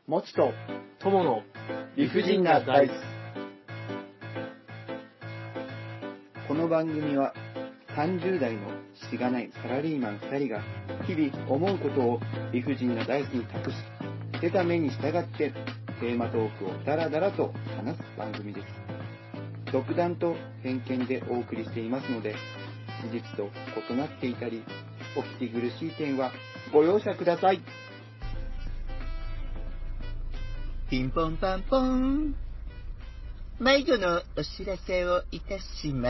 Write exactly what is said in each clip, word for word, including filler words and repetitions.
もちと友の理不尽なダイス。この番組はさんじゅう代のしがないサラリーマンふたりが日々思うことを理不尽なダイスに託し、出た目に従ってテーマトークをダラダラと話す番組です。独断と偏見でお送りしていますので、事実と異なっていたりお聞き苦しい点はご容赦ください。 ピンポンパンポン。毎度のお知らせをいたします。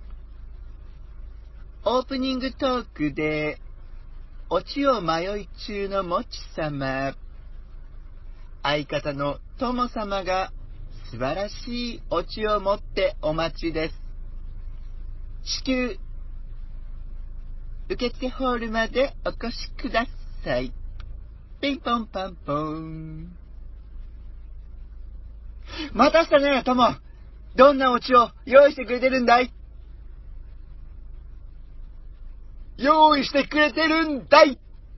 オープニングトークでオチを迷い中のもち様、相方のとも様が素晴らしいオチを持ってお待ちです。至急受付ホールまでお越しください。ピンポンパンポン。待たせたね、とも。どんなオチを用意してくれてるんだい？用意してくれてるんだい。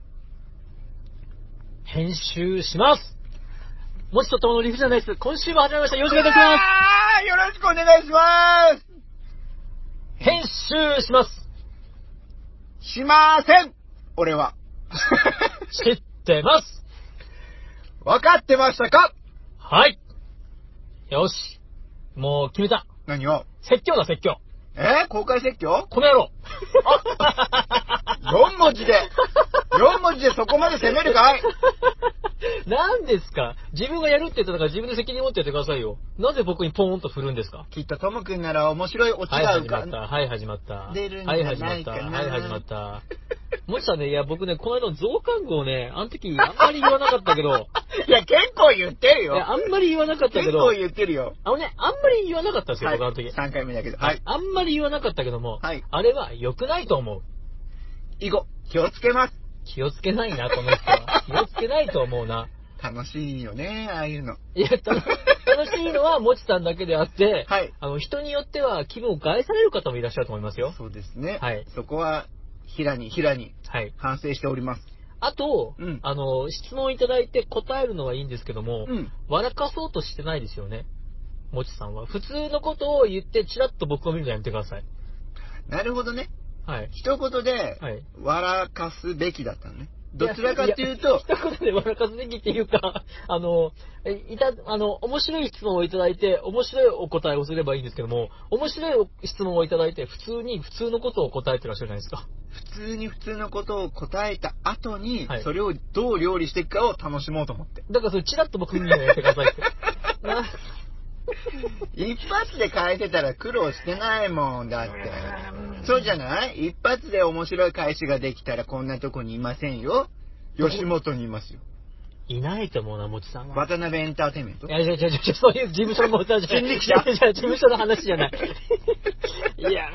編集します。もちと友の理不尽なダイス、今週も始まりました。よろしくお願いします。 あー、よろしくお願いします。 編集します。 しません、俺は。 知ってます。 分かってましたか？ はい。よし。もう決めた。 何を？ 説教だ、説教。 えー、公開説教？ この野郎。 あ、よん文字で、よん文字でそこまで攻めるかい？ 何ですか？自分がやるって言ったから自分で責任持ってやってくださいよ。なぜ僕にポーンと振るんですか？ きっとトム君なら面白いオチはい、 が浮かん始まった。はい、始まった。 出るんじゃないかな。 はい、始まった。はい、始まった。もしさね、いや、僕ね、この間の増刊号ね、あの時あんまり言わなかったけど。 いや、結構言ってるよ。 いや、あんまり言わなかったけど。 結構言ってるよ。 あのね、あんまり言わなかったんですよ、 はい、 僕あの時。 さんかいめだけど。 はい。あんまり言わなかったけども、 はい。 あれは良くないと思う。 以後、気をつけます。 気をつけないな、この人は。気をつけないと思うな。 楽しいよね、ああいうの。 いや、楽しいのはもちさんだけであって、 はい。 あの、人によっては気分を害される方もいらっしゃると思いますよ。 そうですね。 はい。 そこは、平に平に、 はい。 反省しております。 あと、 うん、 あの、質問いただいて答えるのはいいんですけども、 うん、 笑かそうとしてないですよね。もちさんは。普通のことを言って、チラッと僕を見るのやめてください。 なるほどね。 はい。 一言で、 はい、 笑かすべきだったのね。どちらかというと、 一言で笑かすべきっていうか、あの、いた、あの、面白い質問をいただいて、面白いお答えをすればいいんですけども、面白い質問をいただいて、普通に普通のことを答えてらっしゃるじゃないですか。 普通に普通のことを答えた後に、 はい、 それをどう料理していくかを楽しもうと思って。 だからそれチラッと僕見るのやめてくださいって。な一発で返せたら苦労してないもんだって。そうじゃない？一発で面白い返しができたらこんなとこにいませんよ。吉本にいますよ。 いないと思うな、もちさんは。 渡辺エンターテインメント？ いや、いや、いや、いや、そういう事務所の問題じゃない。 人力車？ いや、事務所の話じゃない。いや、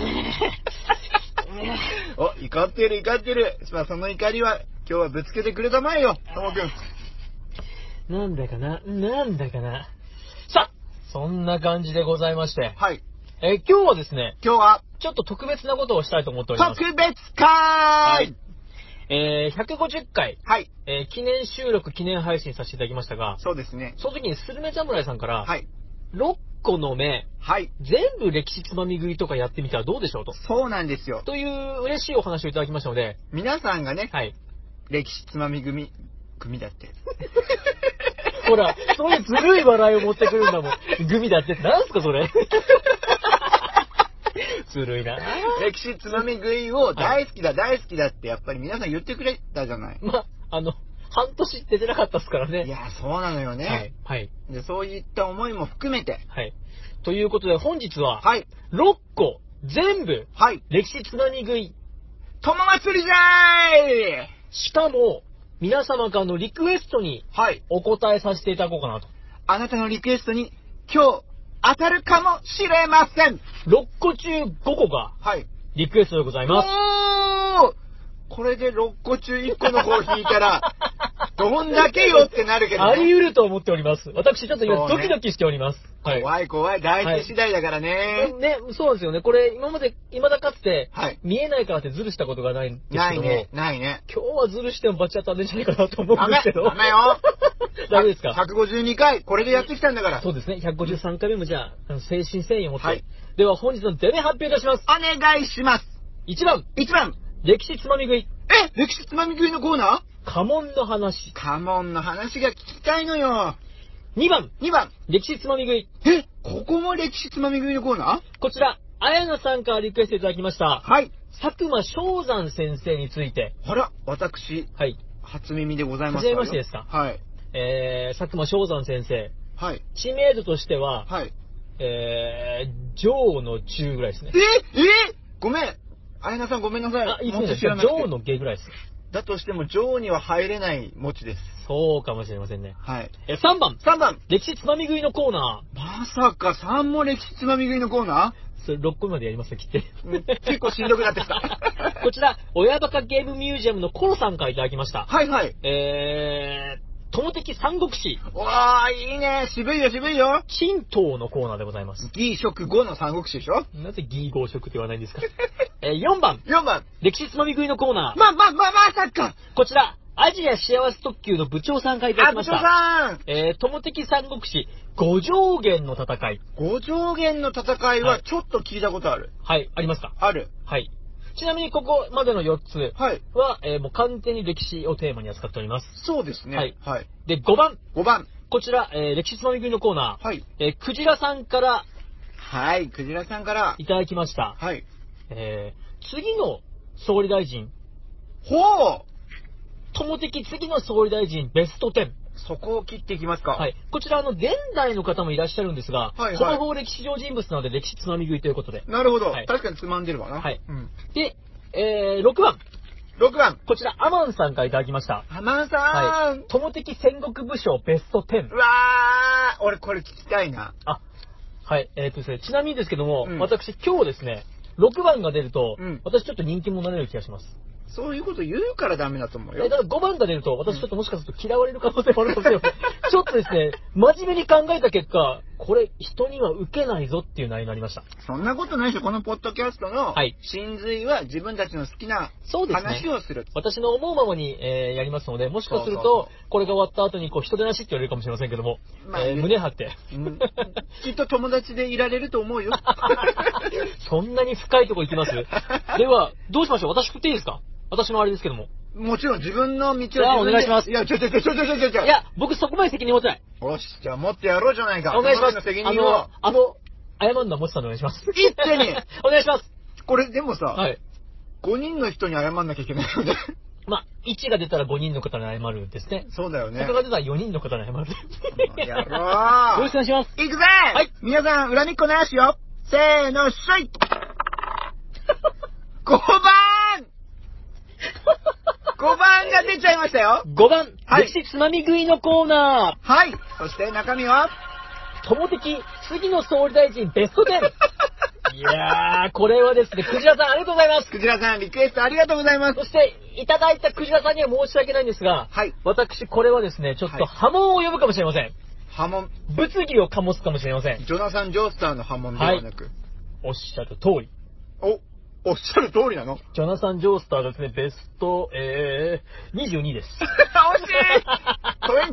お、怒ってる怒ってる。まあ、その怒りは今日はぶつけてくれたまえよ、ともくん。 なんだかな、なんだかな。さあ、そんな感じでございまして。 はい。 えー、今日はですね、 今日は、 ちょっと特別なことをしたいと思っております。 特別会、はい、 えー、ひゃくごじゅっかい、 はい、 えー、記念収録、記念配信させていただきましたが、 そうですね。 その時にスルメ侍さんから、 はい、 ろっこの目、 はい、 全部歴史つまみ食いとかやってみたらどうでしょうと。 そうなんですよ。 という嬉しいお話をいただきましたので、 皆さんがね、 はい、 歴史つまみ組、組だって。 ほら、そういうずるい笑いを持ってくるんだもん。グミだって。なんすか、それ。ずるいな。 歴史つまみ食いを大好きだ、はい、大好きだってやっぱり皆さん言ってくれたじゃない。 ま、あの、半年出てなかったですからね。 いや、そうなのよね。 はい。はい。 で、そういった思いも含めて。 はい。ということで本日は、 はい。 ろっこ全部、 はい。 歴史つまみ食い。 友祭りじゃーい。 しかも、皆様からのリクエストに、はい。お答えさせていただこうかなと。 あなたのリクエストに、今日、当たるかもしれません。 ろっこ中ごこが、はい。リクエストでございます。 おー！ これでろっこ中いっこの方引いたら、どんだけよってなるけどね。 あり得ると思っております。私ちょっと今そうねドキドキしております。はい。 怖い怖い。大事次第だからね。 ね、そうですよね。これ、今まで、未だかつて、 はい見えないからってズルしたことがないんですけども、 ないね。ないね。 今日はズルしてもバチ当たんでんじゃないかなと思うダメんですけど。 ダメよダメですかひゃくごじゅうにかい、これでやってきたんだから。 そうですね。ひゃくごじゅうさんかいめもじゃあ、あの精神誠意を持って。 はいでは本日のデメ発表いたします。 お願いします。 いちばん、 いちばん。 歴史つまみ食い。 え、歴史つまみ食いのコーナー？ 家紋の話。 家紋の話が聞きたいのよ。 にばん、 にばん。 歴史つまみ食い。 え、ここも歴史つまみ食いのコーナー？ こちら、綾菜さんからリクエストいただきました。 はい。 佐久間象山先生について。 あら、私、 はい。 初耳でございます。 初めましてですか？ はい。 えー、佐久間象山先生。 はい。 知名度としては、 はい。 えー、上の中ぐらいですね。 ええごめん。綾菜さんごめんなさい。 あ、いいもっですね。 と知らなくて上の下ぐらいです。 だとしても上には入れない文字です。 そうかもしれませんね。 はい。 え、さんばん。 さんばん。 歴史つまみ食いのコーナまさかさんも歴史つまみ食いのコーナー。それろっこまでやりますよ、切って。 ー、うん、結構しんどくなってきた。 こちら、親バカゲームミュージアムのコロさんからいただきました。 はいはい。 えー、友的三国志、 わー、いいね。渋いよ渋いよ。 陳東のコーナーでございます。 義食後の三国志でしょ？ なぜ義合色って言わないんですか？えー、よんばん。 よんばん。 歴史つまみ食いのコーナー。 ま、ま、ま、まさか。 こちら、アジア幸せ特急の部長さんからいただあ、部長きました。 さん。 えー、友的三国志、五条原の戦い。 五条原の戦いははいちょっと聞いたことある。 はい、ありますか？ ある。 はい。ちなみにここまでのよっつはい。 は、えーもう完全に歴史をテーマに扱っております。 そうですね。 はいはい。 で、ごばん。 ごばん。 こちら、えー歴史つまみ食いのコーナー。 はい。 えークジラさんからはい。クジラさんから。 いただきました。 はい。 えー次の総理大臣、 ほう友的次の総理大臣ベストじゅう。 そこを切っていきますか。 はい。こちら、あの、現代の方もいらっしゃるんですが、 はいはいほぼほぼ歴史上人物なので歴史つまみ食いということで。 なるほど。 はい確かにつまんでるわな。 はいうん。 で、えー、ろくばん。 ろくばん。 こちら、アマンさんからいただきました。 アマンさん。 はい。友的戦国武将ベストじゅう。 うわー、俺これ聞きたいな。 あ、はい。えー、っとですね、ちなみにですけども、 うん私今日ですね、ろくばんが出ると、 うん私ちょっと人気者になれる気がします。 そういうこと言うからダメだと思うよえ、だ。からごばんが出ると、私ちょっともしかすると嫌われる可能性もあるかもしれません。ちょっとですね、真面目に考えた結果、これ人には受けないぞっていう内容になりました。 そんなことないでしょ。このポッドキャストのはい真髄は自分たちの好きなそうですね話をする。 私の思うままに、えーやりますので、もしかすると、 そうそうそうこれが終わった後に、こう、人出なしって言われるかもしれませんけども、 まあえー胸張って。 うんきっと友達でいられると思うよ。 そんなに深いとこ行きますでは、どうしましょう？私振っていいですか？私のあれですけども。 もちろん自分の道を自じゃあ分で。 お願いしますいや、ちょちょちょちょちょちょちょ。 いや、僕そこまで責任持ってない。 よし、じゃあ持ってやろうじゃないか。 お願いします。 その時のあ責任をの。、あの、謝るのはもちさんでお願いします。 一手にお願いします。 これでもさ、 はい。 ごにんの人に謝んなきゃいけないので。 まあ、いちが出たらごにんの方に謝るんですね。 そうだよね他。が出たらよにんの方に謝る。 やろう。 よろしくお願いします。 いくぜはい皆さん、恨みっこなしよせーの、しょいごばん !ごばんが出ちゃいましたよごばん、 はい歴史つまみ食いのコーナはいそして中身はー、友的次の総理大臣ベストじゅう。いやー、これはですね、クジラさんありがとうございます。 クジラさん、リクエストありがとうございます。 そして、いただいたクジラさんには申し訳ないんですが、 はい。 私、これはですね、ちょっとはい波紋を呼ぶかもしれません。 波紋。 物議を醸すかもしれません。 ジョナサン・ジョースターの波紋ではなく。 おっしゃる通り。 お、おっしゃる通りなのジョナサン・ジョースターがですね、ベスト、えー、にじゅうにです。 惜しい !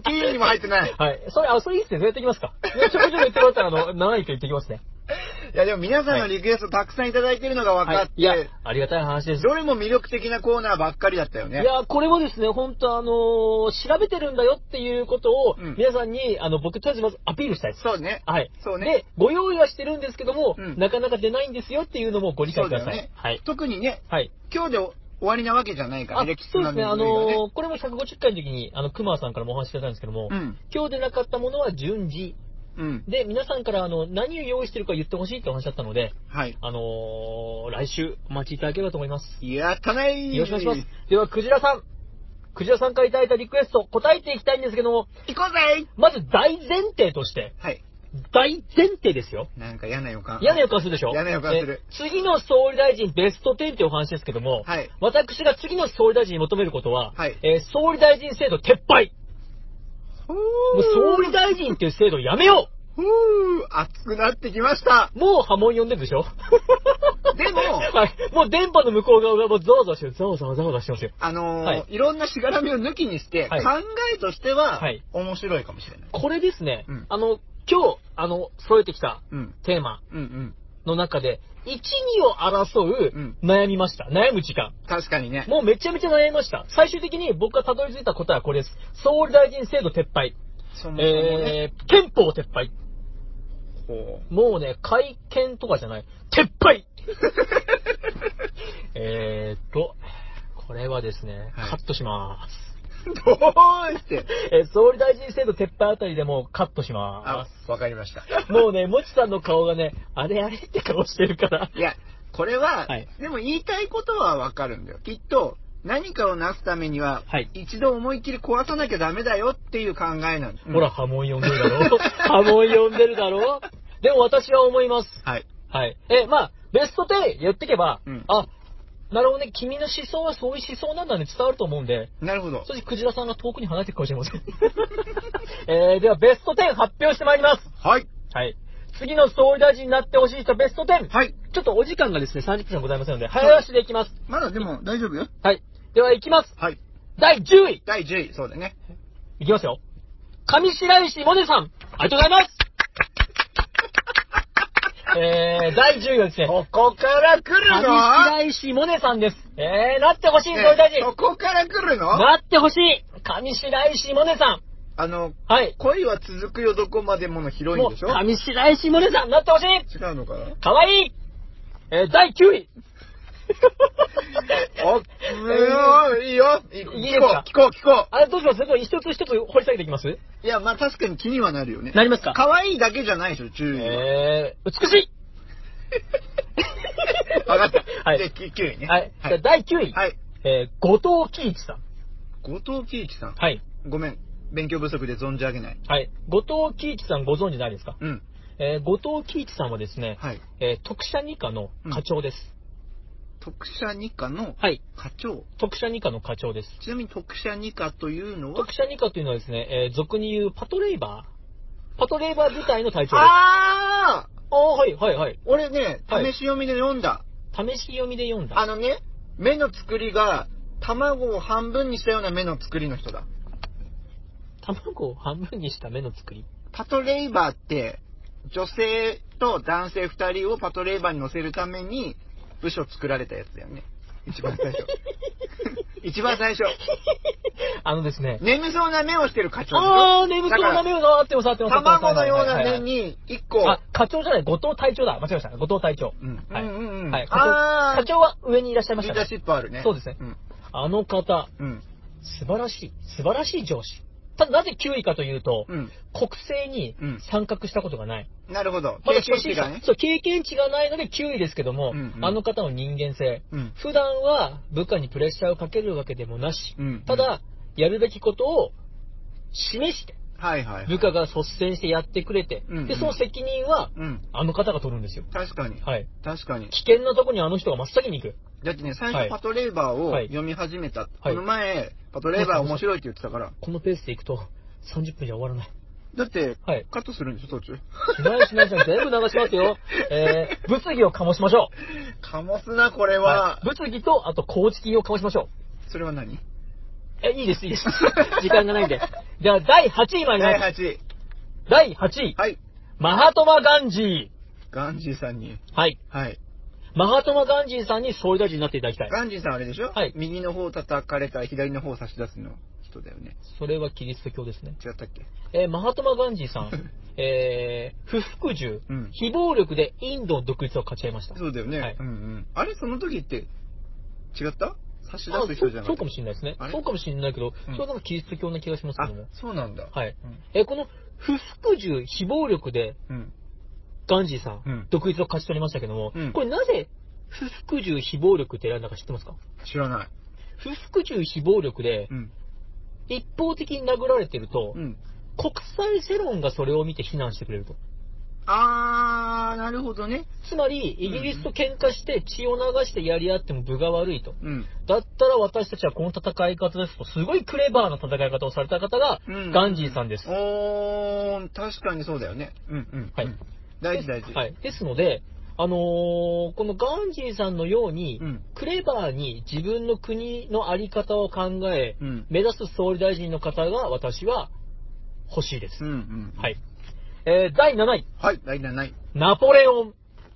にじゅうにも入ってない。 はい。それ、あ、それいいっすね。それやっていきますか。ねちょこちょこ言ってもらったら、あの、なないと言ってきますね。 いや、でも皆さんのリクエストたくさんいただいてるのが分かって、 はい。いや、ありがたい話です。 どれも魅力的なコーナーばっかりだったよね。 いや、これもですね、本当あのー調べてるんだよっていうことを、 うん皆さんに、あの、僕とりあえずまずアピールしたいです。 そうね。 はい。 そうねで、ご用意はしてるんですけども、 うんなかなか出ないんですよっていうのもご理解ください。 そうだよねはい。 特にね、 はい。 今日で終わりなわけじゃないからあね、歴史そうですね、あの部類がねのーこれもひゃくごじゅっかいの時に、あの、熊さんからもお話しいただいたんですけども、 うん。 今日でなかったものは順次。 うん。 で、皆さんから、あの、何を用意してるか言ってほしいってお話だったので、 はい。 あのー来週お待ちいただければと思います。 やったねーよろしくお願いします。では、クジラさん。クジラさんからいただいたリクエスト、答えていきたいんですけども、 行こうぜまず大前提として、 はい。 大前提ですよ。 なんか嫌な予感。 嫌な予感するでしょ。 嫌な予感する。 え次の総理大臣ベストじゅうっていうお話ですけども、 はい。 私が次の総理大臣に求めることは、 はい。 えー総理大臣制度撤廃。 ほー。 もう総理大臣っていう制度やめよほー。熱くなってきました。 う。もう波紋呼んでるでしょ。 でも、 はい、もう電波の向こう側がもうざわざわしてる、ざわざわざわざわしてますよ。 あのーはいいろんなしがらみを抜きにして、 はい考えとしては、 はい面白いかもしれない。 これですね、 うんあの、今日、あの、揃えてきたうん。 テーマうんうん。 の中で、いち、にを争ううん悩みました。悩む時間。 確かにね。 もうめちゃめちゃ悩みました。最終的に僕がたどり着いた答えはこれです。総理大臣制度撤廃。 そもそもね。 えー、憲法撤廃。 ほもうね、改憲とかじゃない。撤廃えーっと、これはですね、 はいカットします。 う。どうしてえー総理大臣制度撤廃あたりでもうカットしあま、 わかりました。 す。もうね、もちさんの顔がね、あれあれって顔してるから。 いや、これは、 はいでも言いたいことはわかるんだよ。きっと、何かをなすためには、 はい一度思いっきり壊さなきゃダメだよっていう考えなんです。 ほら、波紋呼んでるだろ波紋呼んでるだろでも私は思います。 はい。 はい。え、まあ、ベストじゅう言ってけば、 うんあ、なるほどね、君の思想はそういう思想なんだね、伝わると思うんで、 なるほど。 そしてクジラさんが遠くに離れていくかもしれません。えー、では、ベストじゅう発表してまいります。 はい。 はい。次の総理大臣になってほしい人、ベストじゅう。 はい。 ちょっとお時間がですね、さんじゅっぷんございませんので、早足でいきます。 まだでも大丈夫よ。 はい。では、いきます。 はい。 だいじゅうい。 だいじゅうい、そうだね。 いきますよ。上白石萌音さん、ありがとうございます。えー、だいじゅういはですね、 ここから来るの上白石萌音さんです。えー、なってほしい、総理大臣。 そこから来るのなってほしい。上白石萌音さん。 あの、 はい。 恋は続くよどこまでものヒロインもう、 でしょ上白石萌音さん、なってほしい。 違うのかなかわいい。えー、だいきゅうい。 お、うーいいよ。いいいですか聞こう、聞こあれ、どうしますそれとも一つ一つ掘り下げていきますう。いや、まあ確かに気にはなるよね。 なりますか可愛いだけじゃないでしょ、注意は。 えー、美しい。 わかった。 はいで、ききゅういね。 はい。じゃあはい。 だいきゅうい。 はい。 えー、後藤喜一さん。 後藤喜一さん。 はい。 ごめん。勉強不足で存じ上げない。 はい。後藤喜一さんご存知ないですかうん。 えー、後藤喜一さんはですね、 はい。 えー、特殊二課の課長です。 特殊二課のはい。 課長。 特殊二課の課長です。 ちなみに特殊二課というのは特殊二課というのはですね、えー、俗に言うパトレイバー。パトレイバー部隊の隊長です。 あーああ、はい、はい、はい。 俺ね、 はい試し読みで読んだ。 試し読みで読んだ。 あのね、目の作りが、卵を半分にしたような目の作りの人だ。 卵を半分にした目の作り。 パトレイバーって、女性と男性二人をパトレイバーに乗せるために、部署作られたやつだよね。一番最初。一番最初。 あのですね。 眠そうな目をしてる課長でしょ。 ああ、眠そうな目を触ってます、触ってます。 卵のようなはいはいはい目に一個。 あ、課長じゃない、後藤隊長だ。間違えました。後藤隊長。 うん。 はい。 うんうんうん。 はい。課あー長課長は上にいらっしゃいましたね。 リーダーシップあるね。 そうですね。 うん。 あの方、 うん。 素晴らしい。素晴らしい上司。ただなぜきゅういかというと、 うん。 国政にうん参画したことがない。 なるほど。 まだ経験値がね。 そう、経験値がないのできゅういですけども、 うんうんあの方の人間性、 うん。 普段は部下にプレッシャーをかけるわけでもなし、 うん。 ただ、やるべきことを示して、 はいはいはい。 部下が率先してやってくれて、 うんうんで、その責任は、 うん。 あの方が取るんですよ。 確かに。 はい。 確かに。 危険なとこにあの人が真っ先に行く。 だってね、最はい初パトレーバーをはい読み始めた。 はいこの前、パトレーバー面白いって言ってたから。 このペースで行くと、さんじゅっぷんじゃ終わらない。 だって、 はいカットするんでしょ、途中。 しないしないしない、全部流しますよ。えー、物議を醸しましょかもすな、これう。 は。 い、物議と、あと、公式を醸しましょそれは何う。え、いいです、いいです。時間がないんで。じゃあ、だいはちい参りだいます。 はちい。 だいはちい。 はい。 マハトマガンジー。 ガンジーさんに。 はい。 はい。 マハトマガンジーさんに総理大臣になっていただきたい。 ガンジーさんあれでしょはい右の方叩かれたら左の方を差し出すの人だよね。 それはキリスト教ですね。 違ったっけえーマハトマガンジーさん、えー、不服従、 うん非暴力でインドの独立を勝ち得ました。 そうだよね。 はいうんうん。あれその時って、違った差し出あす人じゃなくてそうそうかもしれないですねあ。れそうかもしれないけど、 うんそれはなんかキリスト教な気がしますけあども。、 そうなんだ。 はい。 うんえーこの不服従、非暴力でうん。 ガンジーさん、 うん独立を勝ち取りましたけども、 うんこれなぜ不服従、非暴力って選んだか知ってますか？ 知らない。 不服従、非暴力でうん。 一方的に殴られてると、 うん。 国際世論がそれを見て非難してくれると。 あー、なるほどね。 つまり、イギリスと喧嘩して血を流してやり合っても分が悪いと。 うん。 だったら私たちはこの戦い方ですと、すごいクレバーな戦い方をされた方が、 うんガンジーさんです。 おー、確かにそうだよね。うんうん。 はいうん。大事大事。 はい。ですので、あのーこのガンジーさんのように、 うんクレバーに自分の国のあり方を考え、 うん目指す総理大臣の方が私は欲しいです。 うんうん。 はい。えー、だいなない。 はい、大事ない。 ナポレオン。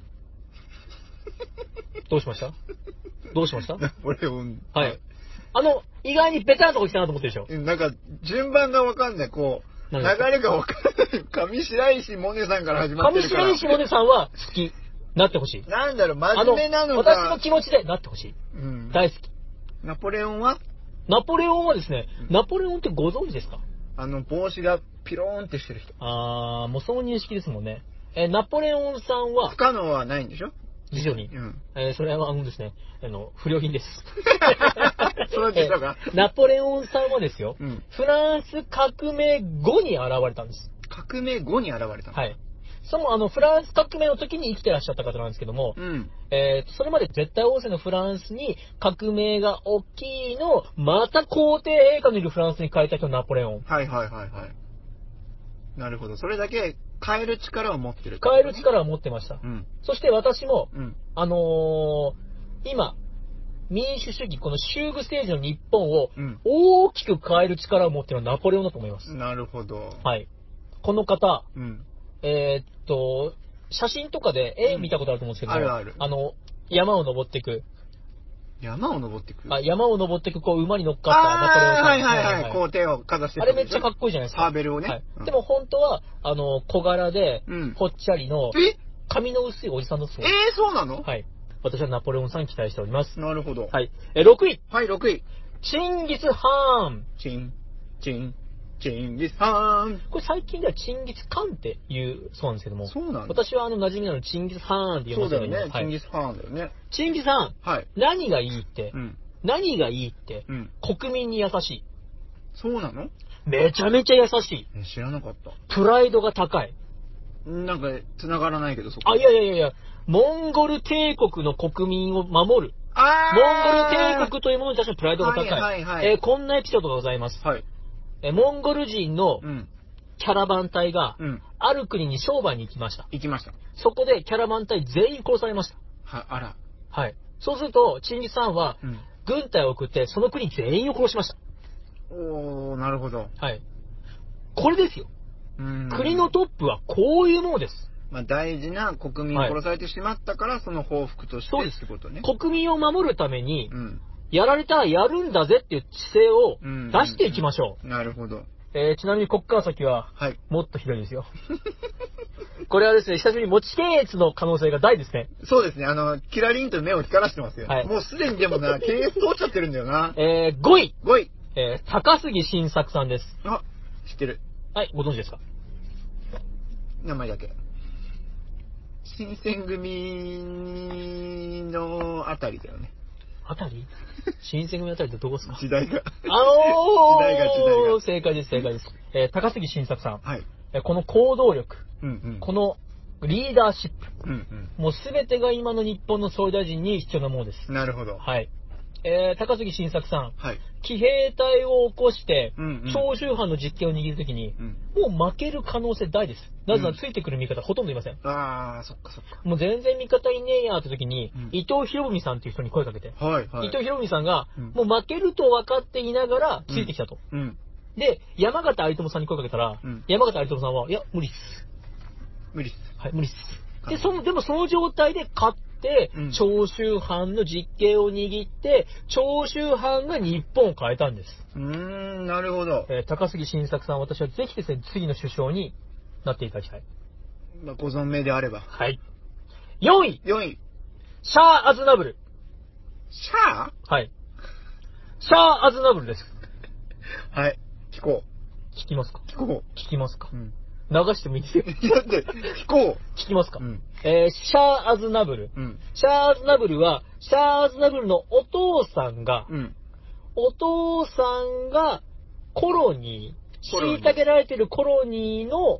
どうしましたどうしましたナポレオン。 はい。あの、意外にベタなとこ来たなと思ってるでしょ。 なんか、順番がわかんない。こう、流何ですかれがわかんない。上白石萌音さんから始まって上るから。 白石萌音さんは好き。なってほしい。 なんだろう、 あ真面目なの私のか。 気持ちでなってほしい。 うん。 大好き。 ナポレオンはナポレオンはですね、 うんナポレオンってご存知ですか？ あの、帽子がピローンってしてる人。 あー、もうその認識ですもんね。えーナポレオンさんは不、可能はないんでしょ辞書に。 うん。 えーそれはあのですね、あの、不良品です。 その辞書がえーナポレオンさんはですよ、 うんフランス革命後に現れたんです。 革命後に現れたの。 はい。そのあの、フランス革命の時に生きてらっしゃった方なんですけども、 うん。 えーそれまで絶対王政のフランスに革命が大きいのを、また皇帝陛下のいるフランスに変えた人ナポレオン。 はいはいはいはい。なるほど。それだけ変える力を持ってる、 変える。力を持ってました。 うん。 そして私も、 うん。 あのー今、民主主義、この修具政治の日本をうん大きく変える力を持っているのはナポレオンだと思います。 なるほど。 はい。この方、 うん。 えーっと、写真とかで絵見たことあると思うんですけども、 あるあるあの、山を登っていく、 山を登っていく。 あ山を登っていく、こう、馬に乗っかったナポレオンさん。 あーはいはいはい。こう手をかざしてあれめっちゃかっこいいじゃないですか。 ハーベルをね。 はいうんでも本当は、あの、小柄でうん、 ぽっちゃりの、 え髪の薄いおじさんだそうえです。 ー、そうなのはい。私はナポレオンさんに期待しております。 なるほど。 はい。え、ろくい。 はい、ろくい。 チンギス・ハーン。 チン、チン、チンギスハーン。 これ最近ではチンギス・カンっていうそうなんですけども。 そうなんだ。 私はあの馴染みなのチンギス・ハーンって言いますけどそうだよね。チンギス。 スハーンだよね。 チンギス・ハーン。 はい。 何がいいって、 うん。 何がいいって、 うん。 国民に優しい。 そうなのめちゃめちゃ優しい。 え知らなかった。 プライドが高い。 なんか、繋がらないけど、そこ。 あ、いやいやいやいや、モンゴル帝国の国民を守る。 あモンゴル帝国というものに対してのプライドが高い。 はいはいはいえーこんなエピソードがございます。 はい。 えーモンゴル人のうん。 キャラバン隊が、 うん。 ある国に商売に行きました。 行きました。 そこでキャラバン隊全員殺されました。 は、あら。 はい。そうすると、チンギス・ハーンは、 うん。 軍隊を送って、その国全員を殺しました。 おー、なるほど。 はい。これですよ。 うん。 国のトップはこういうものです。 まあ、大事な国民を殺されてしまったから、その報復としてそうですってことね。 国民を守るために、 うん。 やられたらやるんだぜっていう姿勢をうん出していきましょう。 なるほど。 えーちなみにこっから先は、 はい。 もっとひどいですよ。これはですね、久しぶりに持ち検閲の可能性が大ですね。 そうですね。あの、キラリンと目を光らしてますよ。 はいもうすでにでもな、検閲通っちゃってるんだよな。 えー、ごい、 ごい。 えー高杉晋作さんです。 あ、知ってる。 はい、ご存知ですか？ 名前だけ。新選組のあたりだよね。 あたり新選組あたりってどこですか？ 時代が。 あのー、 時代が時代が正解です、正解です。えー高杉晋作さん。 はい。 えーこの行動力、 うんうん。 このリーダーシップ、 うんもうすべてが今の日本の総理大臣に必要なものですうん。。なるほど。 はい。えー高杉晋作さん、 はい。 騎兵隊を起こして、 うんうん長州藩の実権を握るときに、 うん。 もう負ける可能性大です。なぜなうんらついてくる味方ほとんどいません。 あー、そっかそっか。 もう全然味方いねえやって時に、 うん伊藤博文さんっていう人に声かけて、 はいはい。 伊藤博文さんが、 うんもう負けると分かっていながらついてきたと。 うん。 で、山形有朋さんに声かけたら、 うん山形有朋さんは、いや、無理っす。 無理っす。 はい、無理っす。で、その、でもその状態で勝って、 うん長州藩の実権を握って、長州藩が日本を変えたんです。 うーん、なるほど。 えー高杉晋作さん、私はぜひですね、次の首相になっていただきたい。 まあ、ご存命であれば。 はい。よんい、 よんい。 シャア・アズナブル。 シャはい。シャア・アズナブルです。 ーはい。聞こ聞きますかう。聞こ聞きますかう。うん。 流してもいいですよ。 だって、聞こ聞きますか、 う。うん。 えーシャア・アズナブル。 うん。 シャア・アズナブルは、シャア・アズナブルのお父さんが、 うん。 お父さんがコロニー、 コロニー虐げられてるコロニーの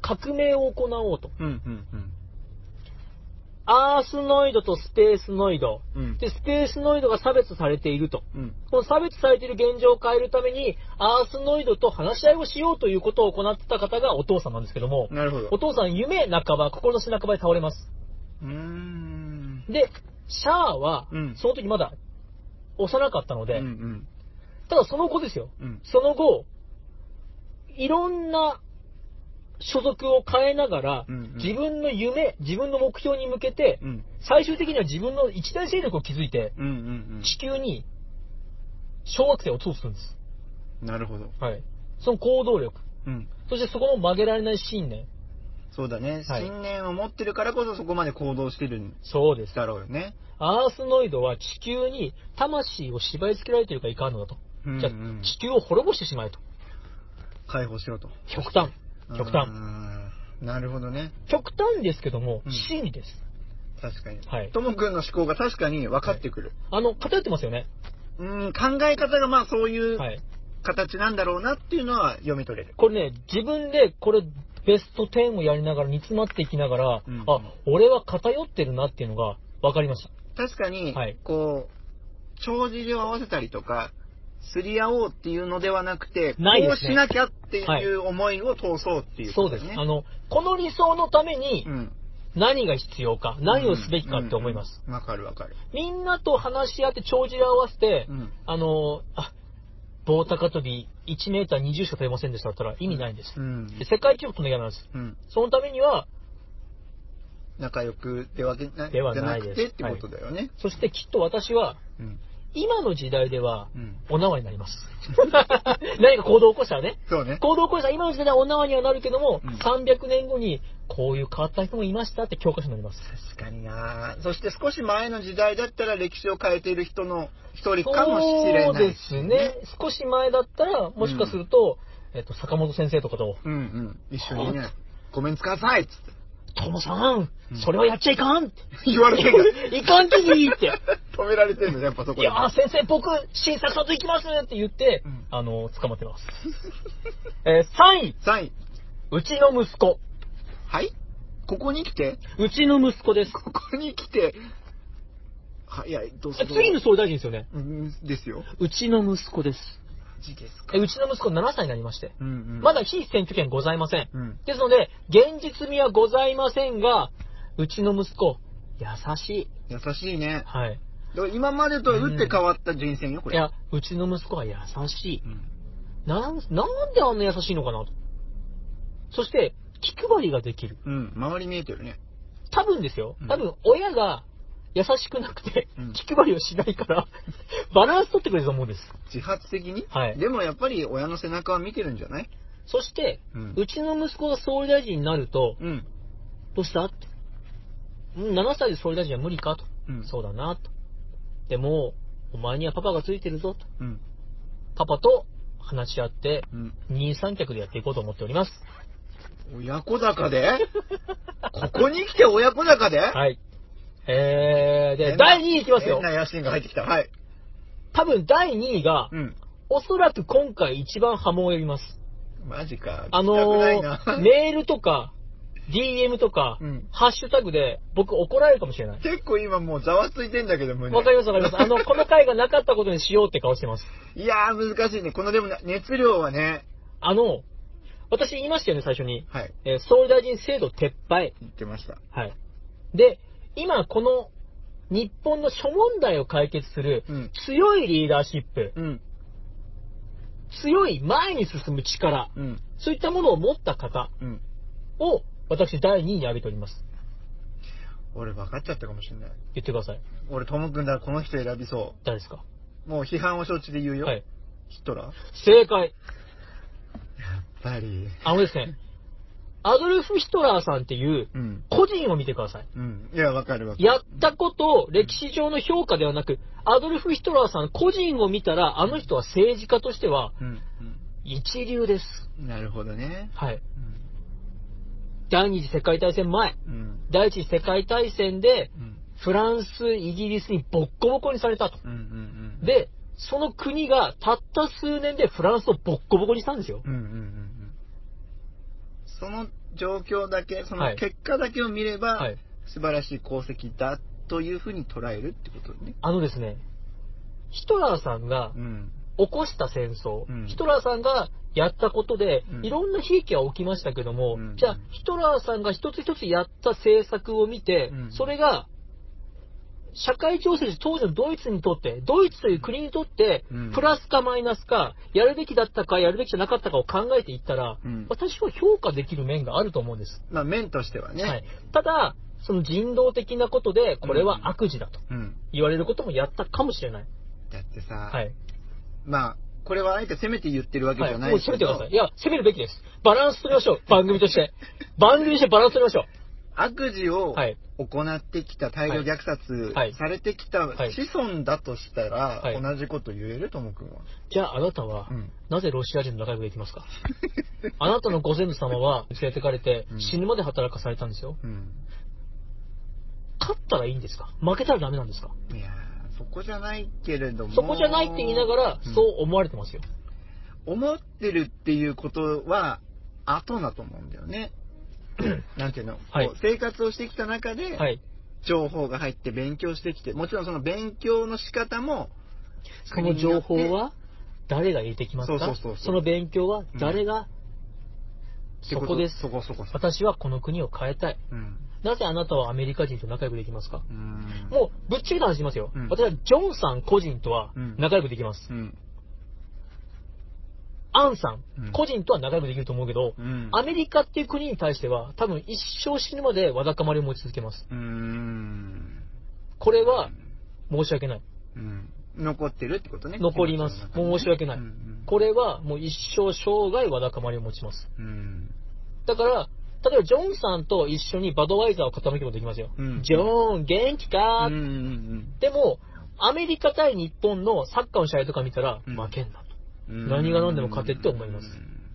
革命を行おうと。 うんうんうん。 アースノイドとスペースノイド。 うんで、スペースノイドが差別されていると。 うんこの差別されている現状を変えるために、アースノイドと話し合いをしようということを行ってた方がお父さんなんですけども、 なるほど。 お父さん夢半ば、志半ばで倒れます。 うーん。 で、シャアはう、んその時まだ幼かったので、 うんうんただその後ですよ。 うんその後、いろんな所属を変えながら、 うんうん自分の夢、自分の目標に向けて、 うん最終的には自分の一大勢力を築いて、 うんうん地球に小惑星を通すんです。 うん。なるほど。 はい。その行動力。 うん。 そしてそこの曲げられない信念。 そうだね。 はい信念を持ってるからこそそこまで行動してるんそうです。 だろうよね。 アースノイドは地球に魂を縛り付けられているからいかんのだと。 うんうんじゃあ地球を滅ぼしてしまえと。 解放しろと。 極端。極端。 うーんなるほどね。 極端ですけども、 うん真理です。 確かに。 はいともくんの思考が確かに分かってくる。 あの、偏ってますよね。 うーん、考え方がまあそういうはい。 形なんだろうなっていうのは読み取れる。 これね、自分でこれベストじゅうをやりながら煮詰まっていきながら、 うんあ、俺は偏ってるなっていうのが分かりました。 確かに、 はいこう、帳尻を合わせたりとか、すり合おうっていうのではなくて、 ないですねこうしなきゃっていう思いを通そうっていうそうです。 ことね。 あの、この理想のためにうん。 何が必要か、何をすべきかって思います。 うんうんうんわかるわかる。 みんなと話し合って帳尻を合わせて、 うんあの、あ、棒高跳びいちメーターにじゅうしか飛べませんでしただったら意味ないんです。 うんで世界記録飛んなきゃダメなんです。 うん。 そのためには、 仲良くではなではじゃないですなくてってことだよね。 そしてきっと私は、 うん。 今の時代ではうん、 お縄になります。何か行動を起こしたらね。 そうね。 行動を起こしたら今の時代ではお縄にはなるけども、 うんさんびゃくねんごにこういう変わった人もいましたって教科書になります。 確かにな。そして少し前の時代だったら歴史を変えている人の一人かもしれない。 そうですね。少し前だったら、もしかすると、えっと、坂本先生とかと、 うんうん。一緒にね、ごめん使わさいっつって。 トモさん、それはやっちゃいかんって言われてんだ。 いかんきにって。 止められてんの、やっぱそこで。 いやー先生、僕、新作さんと行きますって言って、 うんあの、捕まってます。えー、さんい、 さんい。 うちの息子。 はいここに来てうちの息子です。 ここに来て、はい、いや、どうする次の総理大臣ですよね。 うんですよ。 うちの息子です。 マジですか。 えうちの息子ななさいになりまして。 うんうん。 まだ非選挙権ございません。 うん。 ですので、現実味はございませんが、うちの息子、優しい。 優しいね。 はい。 だから今までとは打って変わった人選よ、これ。 いや、うちの息子は優しい。 うん。 なん、なんであんな優しいのかなと。そして、気配りができる。 うん。周り見えてるね。 多分ですようん。 多分、親が優しくなくてうん、 気配りをしないから、バランス取ってくれると思うんです。 自発的に。 はいでもやっぱり親の背中は見てるんじゃない？ そして、 ううんちの息子が総理大臣になると、 うん。 どうしたって。うんななさいで総理大臣は無理かと。 うんそうだなと。でも、お前にはパパがついてるぞと。 うん。 パパと話し合って、 うん。 二三脚でやっていこうと思っております。 親子高でここに来て親子高ではい。えー、で、 変なだいにいいきますよ変。な野心が入ってきた。はい。 多分だいにいが、 うん。 おそらく今回一番波紋を呼びます。 マジか。 あの聞きたくないーな、 メールとか、ディーエム とか、 うんハッシュタグで僕怒られるかもしれない。 結構今もうざわついてんだけど、胸。 わかりますわかります。あの、この回がなかったことにしようって顔してます。 いやー、難しいね。このでも熱量はね。 あの、私言いましたよね、最初に。 はい。 えー総理大臣制度撤廃。 言ってました。 はい。で、今この日本の諸問題を解決するうん強いリーダーシップ、 うん。 強い前に進む力、 うん。 そういったものを持った方うん。 を私だいにいに挙げております。 俺分かっちゃったかもしれない。 言ってください。 俺、トム君だらこの人選びそ誰ですか？ う。もう批判を承知で言うよ。 はい。 ヒトラーやっ正解。 ぱり。 あのですね、アドルフ・ヒトラーさんっていううん。 個人を見てください。 うん。いや、分かる分かる。 やったことを歴史上の評価ではなく、アドルフ・ヒトラーさん個人を見たら、あの人は政治家としてはうん。 一流です。 うん。なるほどね。 はい。 うん。 第二次世界大戦前、 うん。 第一次世界大戦でうん。 フランス、イギリスにボッコボコにされたと。 うん。うん。 で、その国がたった数年でフランスをボッコボコにしたんですよ。 うん。うん。うん。 その状況だけ、そはいの結果だけを見れば、 はい。 素晴らしい功績だというふうに捉えるってことね。 あのですね、ヒトラーさんがうん。 起こした戦争、 うんヒトラーさんがやったことで、 うんいろんな悲劇は起きましたけども、 うんじゃあ、ヒトラーさんが一つ一つやった政策を見て、 うんそれが、社会情勢で当時のドイツにとって、ドイツという国にとってうん、 プラスかマイナスか、やるべきだったか、やるべきじゃなかったかを考えていったら、 うん私は評価できる面があると思うんです。 まあ、面としてはね。 はい。ただ、その人道的なことで、これは悪事だとうん。 言われることもやったかもしれない。 だってさ、 はい。 まあ、これはあえて責めて言ってるわけじはい。 ゃないもう責めてください。いや、責めるべきです。バランス取りましょう。番組として。番組としてバランス取りましょう。 悪事をはい行ってきた、大量虐殺はいされてきたはい子孫だとしたら、 はい同じこと言えるともくんは。 じゃああなたは、 うんなぜロシア人と仲良くできますかあなたのご先祖様は連れてかれてうん死ぬまで働かされたんですよ。 うん。 勝ったらいいんですか？負けたらダメなんですか？ いやー、そこじゃないけれども。 そこじゃないって言いながら、 うんそう思われてますよ。 思ってるっていうことは、後だと思うんだよね。なんていうの、 はいこう生活をしてきた中で、 はい。 情報が入って勉強してきて、もちろんその勉強の仕方も、 その情報は誰が入れてきますか？ そうそうそうそうその勉強は誰が、そこです。 そこそこそこ。 私はこの国を変えたい。 うん。 なぜあなたはアメリカ人と仲良くできますか？ うーんもう、ぶっちゃけた話しますよ。 うん私はジョンさん個人とは仲良くできます。 うん。 アンさん、 うん個人とは仲良くできると思うけど、 うんアメリカっていう国に対しては、多分一生死ぬまでわだかまりを持ち続けます。 うーん。 これは、申し訳ない。 うん。残ってるってことね。 残ります。もう申し訳ない。 うんこれはもう一生生涯わだかまりを持ちます。 うん。 だから、例えばジョンさんと一緒にバドワイザーを傾けることできますよ。 うんジョーン、元気かー、 うんうんうんでも、アメリカ対日本のサッカーの試合とか見たら、 うん負けんなと。 うん何が何でも勝てって思います。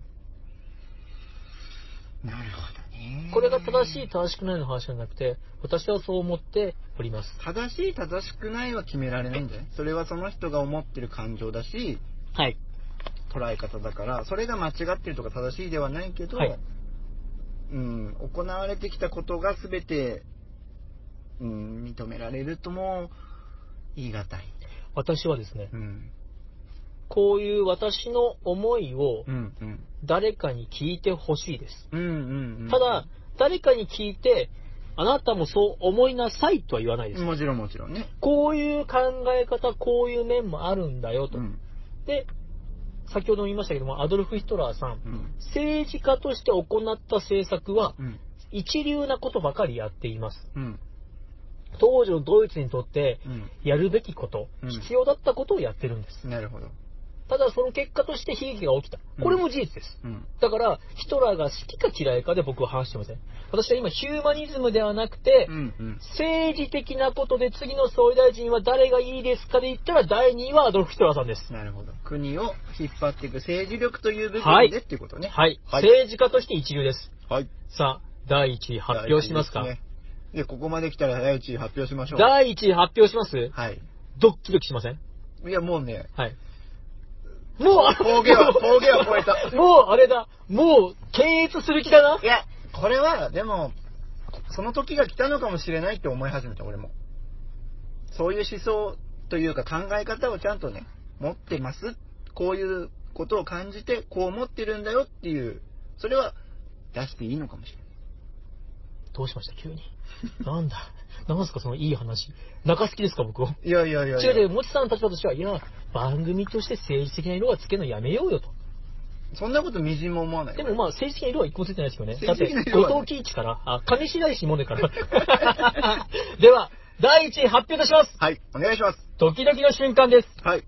なるほどね。 これが正しい正しくないの話じゃなくて、私はそう思っております。 正しい正しくないは決められないんじゃない？それはその人が思ってる感情だし、 はい。 捉え方だから、それが間違ってるとか正しいではないけど、 はいうん、行われてきたことが全て、うん、認められるとも言い難い。 私はですねう、ん。 こういう私の思いをうんうん。 誰かに聞いてほしいです。 うんうんうん。 ただ、誰かに聞いて、あなたもそう思いなさいとは言わないです。 もちろんもちろんね。 こういう考え方、こういう面もあるんだよと。 うん。 で、先ほども言いましたけども、アドルフ・ヒトラーさん、 うん。 政治家として行った政策は、 うん。 一流なことばかりやっています。 うん。 当時のドイツにとって、 うん。 やるべきこと、 うん必要だったことをやってるんです。 なるほど。 ただ、その結果として悲劇が起きた。これも事実です。 うん。 だから、ヒトラーが好きか嫌いかで僕は話してません。私は今、ヒューマニズムではなくて、 うんうん。 政治的なことで次の総理大臣は誰がいいですかで言ったら、だいにいはアドルフ・ヒトラーさんです。 なるほど。国を引っ張っていく政治力という部はい分でっていうことね。 はい。 はい。 政治家として一流です。 はい。 さあ、だいいちい発表しますか。 第一位ですねで、ここまで来たらだいいちい発表しましょう。 だいいちい発表しますはい。 ドッキドキしません？ いや、もうね、 はい。もう、 峠は、峠は越えた。 もう、あれだ。もう、検閲する気だな。 いや、これは、でも、その時が来たのかもしれないって思い始めた、俺も。そういう思想というか考え方をちゃんとね、持ってます。こういうことを感じて、こう思ってるんだよっていう、それは出していいのかもしれない。 どうしました急に。なんだ。なんすかそのいい話。中好きですか僕を。 いやいやいやいや。 違う違う、もちさんの立場としては、いや、番組として政治的な色はつけるのやめようよと。 そんなことみじんも思わない。 でもまあ、政治的な色は一個もついてないですけどね。だって政治的な、色はね後藤喜一から、あ、上白石萌音から。では、だいいちい発表いたします。 はい、お願いします。 ドキドキの瞬間です。 はい。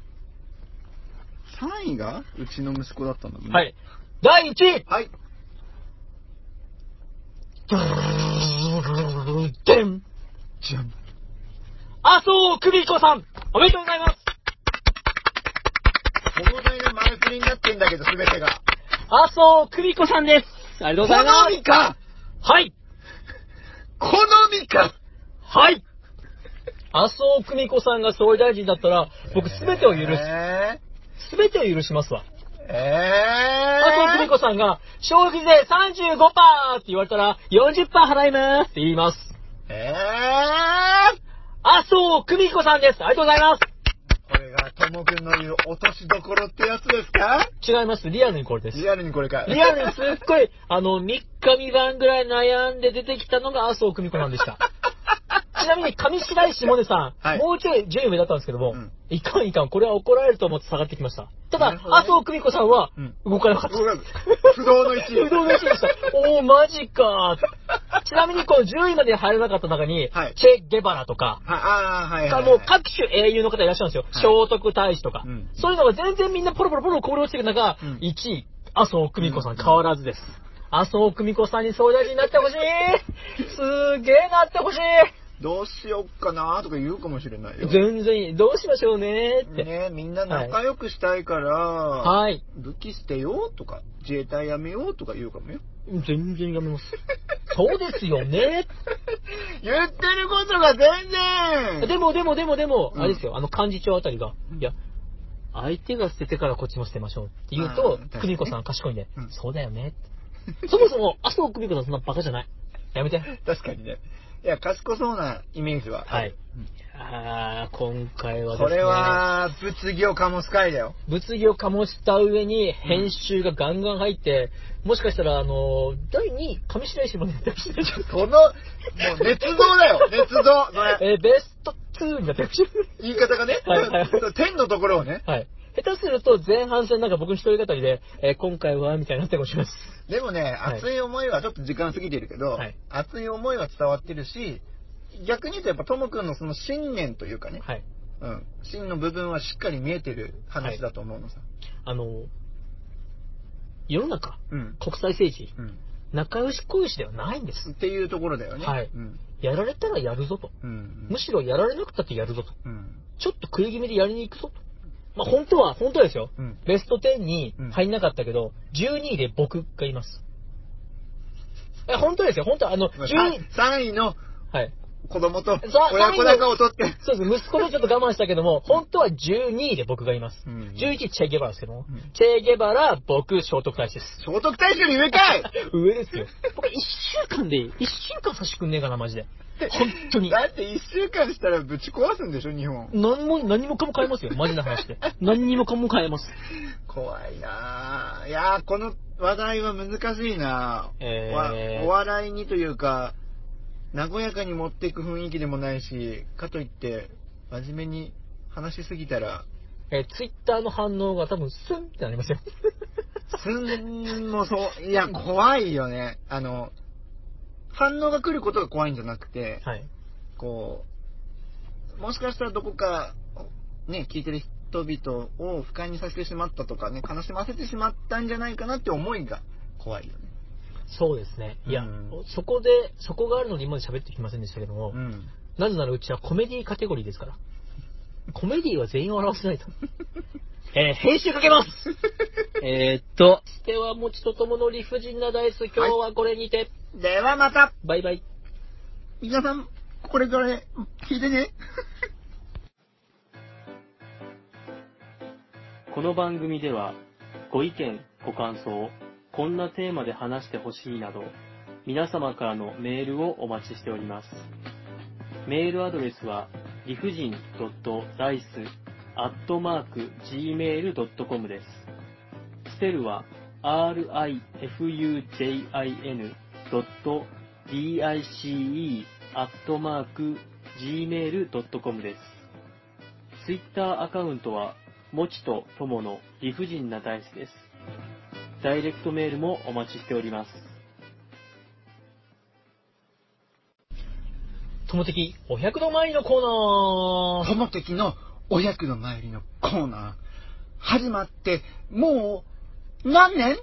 さんいがうちの息子だったんだもんね。 はい。だいいちいはい。 でんじゃん。 麻生久美子さんおめでとうございます膨大な前振りになってんだけど、すべてが。 麻生久美子さんですありがとうございます好みかはい好みかはい麻生久美子さんが総理大臣だったら、僕すべてを許す。 えすべてを許しますわ。 ーえ麻生久美子さんが、消費税 さんじゅうごパーセント って言われたら、よんじゅっパーセント 払いますって言います。 ー、えー、 麻生久美子さんです。ありがとうございます。 これがともくんの言う落としどころってやつですか？ 違います。リアルにこれです。 リアルにこれか。 リアルにすっごい、あの、みっかみばんぐらい悩んで出てきたのが麻生久美子さんでした。ちなみに、上白石萌音さん、 はい、 もうちょい順位上だったんですけども、うん、いかんいかん、これは怒られると思って下がってきました。ただ、ね、麻生久美子さんは、動かなかった。うん、 不動のいちい。 不動のいちいでした。おー、マジかー。ちなみに、このじゅういまで入らなかった中に、はい、チェ・ゲバラとか、 ああ、はい、はい。 もう各種英雄の方いらっしゃるんですよ。はい、聖徳太子とか、うん。そういうのが全然みんなポロポロポロこぼれ落ちてる中、うん、いちい、麻生久美子さん変わらずです。麻生久美子さんに総理大臣になってほしい。すーげーなってほしい。 どうしよっかなとか言うかもしれないよ。 全然いい。どうしましょうねって。 ね、みんな仲良くしたいから、 はい。 武器捨てようとか、自衛隊やめようとか言うかもよ。 全然やめます。そうですよね。 言ってることが全然。 でもでもでもでも、うん、あれですよ、あの幹事長あたりが、いや、相手が捨ててからこっちも捨てましょうって言うと、久美子さん賢いんで、うん、そうだよね。そもそも麻生久美子さんそんなバカじゃない。やめて。 確かにね。いや、賢そうなイメージは。 はい。 うん、 あー、今回はですね。 これは、物議を醸す回だよ。 物議を醸した上に、編集がガンガン入って、うん、もしかしたら、あの、だいにい、上白石も出てるし、 その、もう、捏造だよ、捏造。 えー、ベストにになってるし。 言い方がね、はいはい、天のところをね。 はい。下手すると前半戦なんか僕の一人語りで、えー、今回はみたいになってもします。 でもね、熱い思いはちょっと時間過ぎてるけど、はい、熱い思いは伝わってるし、逆に言うとやっぱともくんのその信念というかね、はい、うん、真の部分はしっかり見えてる話だと思うのさ。はい、 あの、世の中、うん、国際政治、うん、仲良し恋しではないんです。 っていうところだよね。 はい。うん、やられたらやるぞと、うんうん。むしろやられなくたってやるぞと。うん、ちょっと食い気味でやりに行くぞと。まあ、本当は、本当はですよ。うん、ベストじゅうに入んなかったけど、うん、じゅうにいで僕がいます。え、本当ですよ。本当は、あの、じゅうにい。 さんいの、はい。子供と親子仲を取って。 そうです。息子でちょっと我慢したけども、本当はじゅうにいで僕がいます。うん、じゅういちいチェゲバラですけども。うん、チェゲバラ、僕、聖徳太子です。 聖徳太子より上かい上ですよ。僕いっしゅうかんでいい。いっしゅうかんさしてくんねえかな、マジで。本当に。 だっていっしゅうかんしたらぶち壊すんでしょ、日本。 何も、何もかも変えますよ、マジな話で。何にもかも変えます。 怖いなぁ。いやー、この話題は難しいなぁ、えー、お笑いにというか、和やかに持っていく雰囲気でもないし、かといって、真面目に話しすぎたら。 えー、ツイッターの反応が多分、スンってなりますよ。 スンもそう、いや、怖いよね。あの、反応が来ることが怖いんじゃなくて、はい、こう、もしかしたらどこか、ね、聞いてる人々を不快にさせてしまったとかね、悲しませてしまったんじゃないかなって思いが怖いよね。 そうですね。いや、うん、そこで、そこがあるのに今まで喋ってきませんでしたけども、うん、なぜならうちはコメディカテゴリーですから。コメディは全員を表せないと。えー、編集かけますえーっと、では、もちとともの理不尽なダイス、今日はこれにて。はい、 ではまたバイバイ。 皆さん、これからね、聞いてね。 この番組では、ご意見、ご感想、こんなテーマで話してほしいなど、皆様からのメールをお待ちしております。メールアドレスは、理不尽 .dice アットマーク ジーメールドットコム です。スペルは アールアイエフユージェイアイエヌドットディーアイシーイー アットマーク ジーメールドットコム です。ツイッターアカウントはもちとともの理不尽なダイスです。ダイレクトメールもお待ちしております。 ともてきお百度参りのコーナー。 ともてきのお百度参りのコーナー始まってもう何年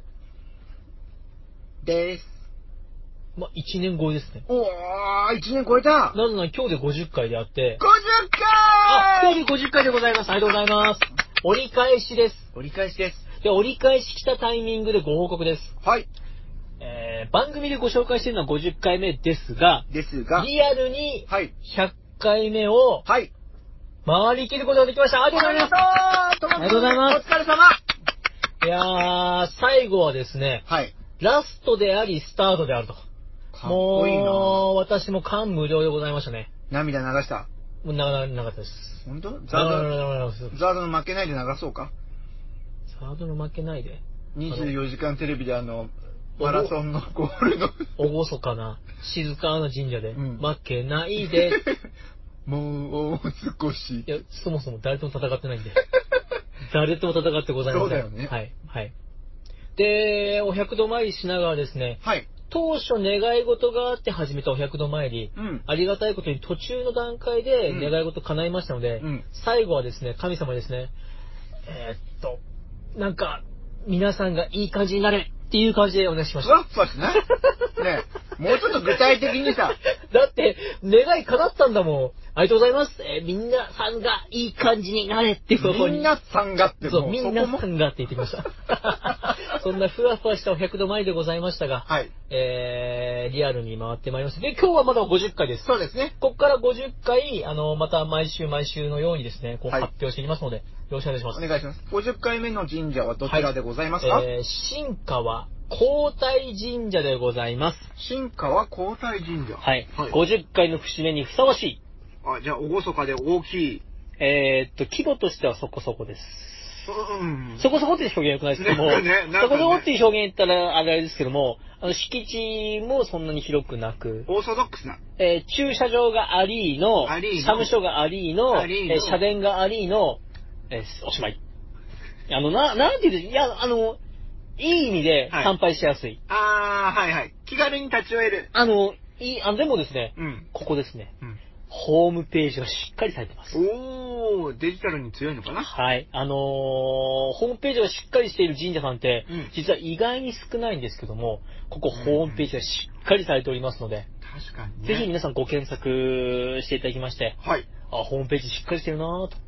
です。 まあ、いちねん超えですね。 おー、いちねん超えた。 なのなら今日でごじゅっかいであって。 ごじゅっかい。 あ、今日でごじゅっかいでございます。ありがとうございます。折り返しです。 折り返しです。 で、折り返し来たタイミングでご報告です。 はい。 えー、番組でご紹介しているのはごじゅっかいめですが、 ですが、 リアルにひゃっかいめを、 はい。 回りきることができました。ありがとうございます。 ありがとうございます。 ありがとうございます。 お疲れ様。 いやー、最後はですね、 はい。 ラストであり、スタートであると。 かっこいいなもう、私も感無量でございましたね。 涙流した。 もうなかなかったです。 本当？ザなかーなかなかったド、 です。 ザードの負けないで流そうか。 サードの負けないで。 にじゅうよじかんテレビであの、マラソンのゴールの。 お厳かな、静かな神社で、 うん負けないで。 もう少し。 いや、そもそも誰とも戦ってないんで。誰とも戦ってございません。 そうだよねはい。はい。で、お百度参りしながらですね、 はい。 当初願い事があって始めたお百度参り、 うん。 ありがたいことに途中の段階でうん願い事叶いましたので、 うん最後はですね、神様ですね、えーっと、なんか、皆さんがいい感じになれっていう感じでお願いしました。 ふわっふわしないねえ、もうちょっと具体的にさ、 だって、願い叶ったんだもん。ありがとうございます。えーみんなさんがいい感じになれっていう方に。 みんなさんがってそう、 もうみんなそこもさんがって言ってきました。そんなふわふわしたお百度前でございましたが、 はい。 えー、リアルに回ってまいりました。で、今日はまだごじゅっかいです。 そうですね。 ここからごじゅっかい、あの、また毎週毎週のようにですね、こうはい発表していきますので、よろしくお願いします。 お願いします。ごじゅっかいめの神社はどちらでございますか？ えー、新川皇太神社でございます。 新川皇太神社。 はい。 はいごじゅっかいの節目にふさわしい。 あ、じゃあ、厳かで大きい。 えーっと、規模としてはそこそこです。 うん。 そこそこっていう表現は良くないですけども、 ねねなんかねそこそこっていう表現言ったらあれですけども、あの敷地もそんなに広くなく、 オーソドックスな。 えー駐車場がありの、 ありの社務所がありの、 ありのえー社殿がありの、えーおしまい。あの、な、なんていうんですいや、あの、いい意味ではい参拝しやすい。 あー、はいはい。気軽に立ち寄れる。 あの、いい、あ、でもですね、 うん。 ここですね、 うん。 ホームページがしっかりされてます。 おー、デジタルに強いのかな？ はい。あのーホームページがしっかりしている神社さんって、 うん実は意外に少ないんですけども、ここホームページがしっかりされておりますので、 確かにね。 ぜひ皆さんご検索していただきまして、 はい。 あ、ホームページしっかりしてるなぁと。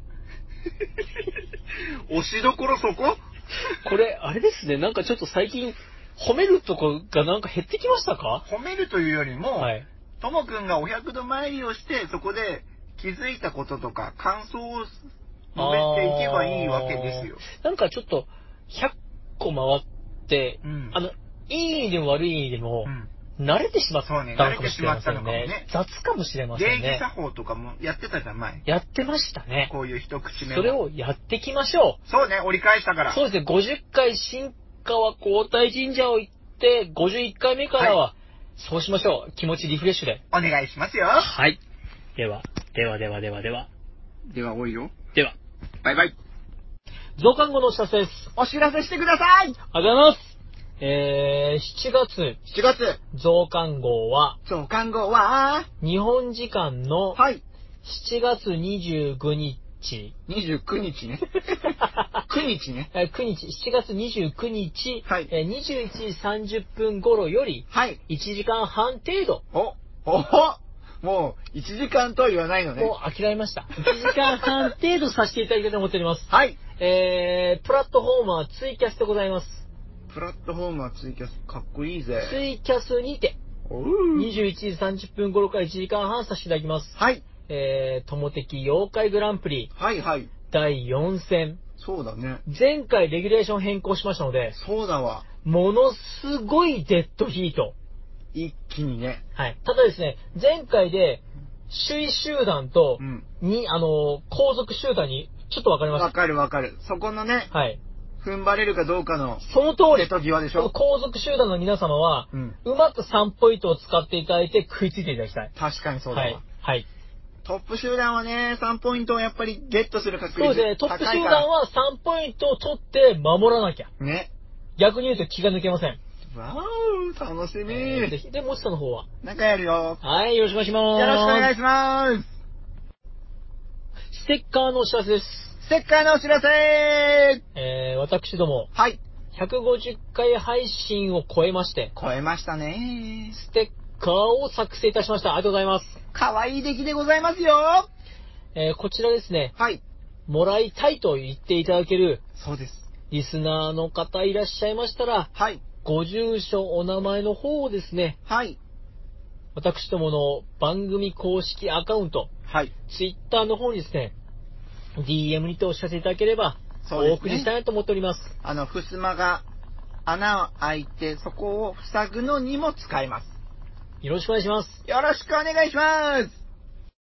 押しどころそこ？ これ、あれですね、なんかちょっと最近、褒めるとこがなんか減ってきましたか？ 褒めるというよりも、 はい。 ともくんがお百度参りをして、そこで気づいたこととか感想を述べていけばいいわけですよ。 あーなんかちょっと、ひゃっこ回って、 うんあの、いい意味でも悪い意味でも、 うん慣れてしまったそうねのかもしれません慣れてしまったのかもねね。 雑かもしれませんね。 礼儀作法とかもやってたじゃん、前。 やってましたね。 こういう一口目それをやっていきましょそうね、折り返したかう。 ら。 そうですね、ごじゅっかい新川皇太神社を行って、ごじゅういっかいめからは、そうしましょう。気持ちリフレッシュで。 お願いしますよ。 はい。では、ではではではでは。 では、おいよ。 では、 バイバイ。 増刊号のお知らせです。 お知らせしてください。 ありがとうございます。えー、しちがつ、 しちがつ、 増刊号は、 増刊号は、 日本時間のはい。 しちがつにじゅうくにち、 にじゅうくにちね。くにちね。 えーくにち、しちがつにじゅうくにち、 はいえーにじゅういちじさんじゅっぷん頃より、 はい。 いちじかんはん程度、 お、おもう、いちじかんとは言わないのね。 もう諦めました。いちじかんはん程度させていただきたいと思っております。 はい。 えー、プラットフォームはツイキャスでございます。 プラットフォームはツイキャス、かっこいいぜ。 ツイキャスにて、 おうにじゅういちじさんじゅっぷん頃からいちじかんはんさせていただきます。 はい。 えー、友的妖怪グランプリはいはい。 だいよん戦。 そうだね。 前回レギュレーション変更しましたので、 そうだわ。 ものすごいデッドヒート。 一気にね。 はい。ただですね、前回で、首位集団と、 うん。 に、あの、後続集団に、ちょっとわかりましわかるわかる。そこのね、 た。はい。 踏ん張れるかどうかの、 その通り瀬。戸際でしそのょ。 後続集団の皆様は、 うん。 うまくさんポイントを使っていただいて食いついていただきたい。 確かにそうだわ。 はい。はい。 トップ集団はね、さんポイントをやっぱりゲットする確率そうですね、トップ集高いから団はさんポイントを取って守らなきゃ。 ね。 逆に言うと気が抜けません。 わー、楽しみえーぜひ。で、もちさんの方は。 なんかやるよ。 はい、よろしくお願いします。 よろしくお願いします。 ステッカーのお知らせです。 ステッカーのお知らせえー、私ども、 はい。 ひゃくごじゅっかい配信を超えまして、 超えましたね。 ステッカーを作成いたしました。ありがとうございます。 かわいい出来でございますよ。 えー、こちらですね、 はい。 もらいたいと言っていただけるそうです。 リスナーの方いらっしゃいましたら、 はい。 ご住所、お名前の方をですね、 はい。 私どもの番組公式アカウント、 はい。 ツイッターの方にですね、ディーエム にてお知らせいただければ、 そうですねお送りしたいなと思っております。 あの、襖が穴開いて、そこを塞ぐのにも使えます。 よろしくお願いします。 よろしくお願いします。